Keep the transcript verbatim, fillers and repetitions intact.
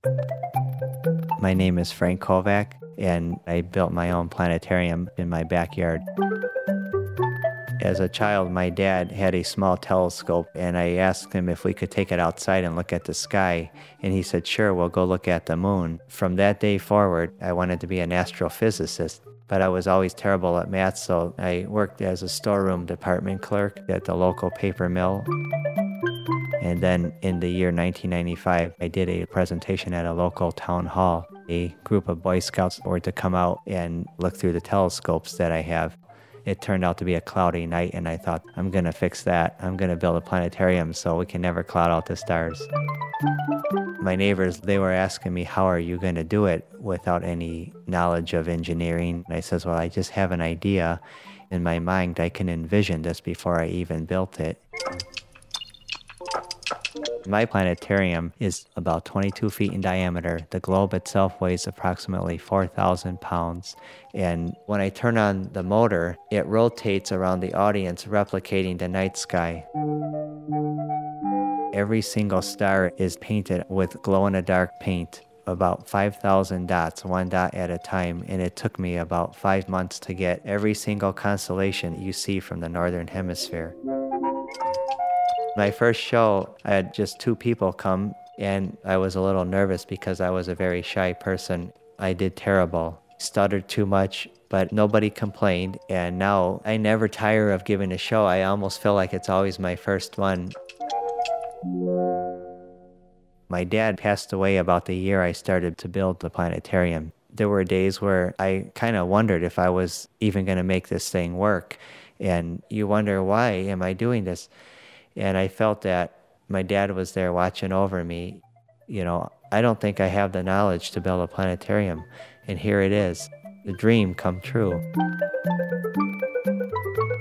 My name is Frank Kovac, and I built my own planetarium in my backyard. As a child, my dad had a small telescope, and I asked him if we could take it outside and look at the sky, and he said, sure, we'll go look at the moon. From that day forward, I wanted to be an astrophysicist, but I was always terrible at math, so I worked as a storeroom department clerk at the local paper mill. And then in the year nineteen ninety-five, I did a presentation at a local town hall. A group of Boy Scouts were to come out and look through the telescopes that I have. It turned out to be a cloudy night, and I thought, I'm going to fix that. I'm going to build a planetarium so we can never cloud out the stars. My neighbors, they were asking me, how are you going to do it without any knowledge of engineering? And I says, well, I just have an idea in my mind. I can envision this before I even built it. My planetarium is about twenty-two feet in diameter. The globe itself weighs approximately four thousand pounds. And when I turn on the motor, it rotates around the audience, replicating the night sky. Every single star is painted with glow-in-the-dark paint, about five thousand dots, one dot at a time, and it took me about five months to get every single constellation you see from the northern hemisphere. My first show, I had just two people come, and I was a little nervous because I was a very shy person. I did terrible, stuttered too much, but nobody complained, and now I never tire of giving a show. I almost feel like it's always my first one. My dad passed away about the year I started to build the planetarium. There were days where I kind of wondered if I was even going to make this thing work, and you wonder, why am I doing this? And I felt that my dad was there watching over me. You know, I don't think I have the knowledge to build a planetarium. And here it is, the dream come true.